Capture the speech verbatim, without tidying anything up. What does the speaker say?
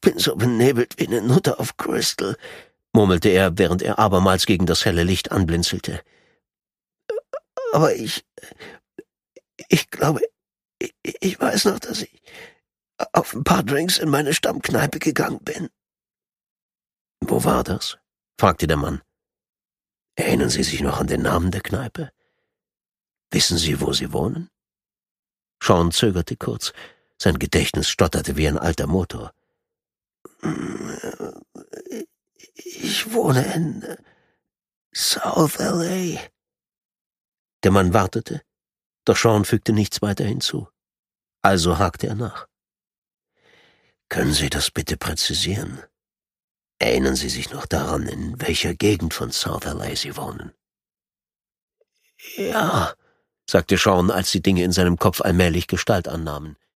bin so benebelt wie eine Nutte auf Crystal«, murmelte er, während er abermals gegen das helle Licht anblinzelte. »Aber ich... ich glaube, ich, ich weiß noch, dass ich auf ein paar Drinks in meine Stammkneipe gegangen bin.« »Wo war das?« fragte der Mann. »Erinnern Sie sich noch an den Namen der Kneipe? Wissen Sie, wo Sie wohnen?« Sean zögerte kurz. Sein Gedächtnis stotterte wie ein alter Motor. »Ich wohne in South L A« Der Mann wartete, doch Sean fügte nichts weiter hinzu. Also hakte er nach. »Können Sie das bitte präzisieren? Erinnern Sie sich noch daran, in welcher Gegend von South L A Sie wohnen?« »Ja«, sagte Sean, als die Dinge in seinem Kopf allmählich Gestalt annahmen.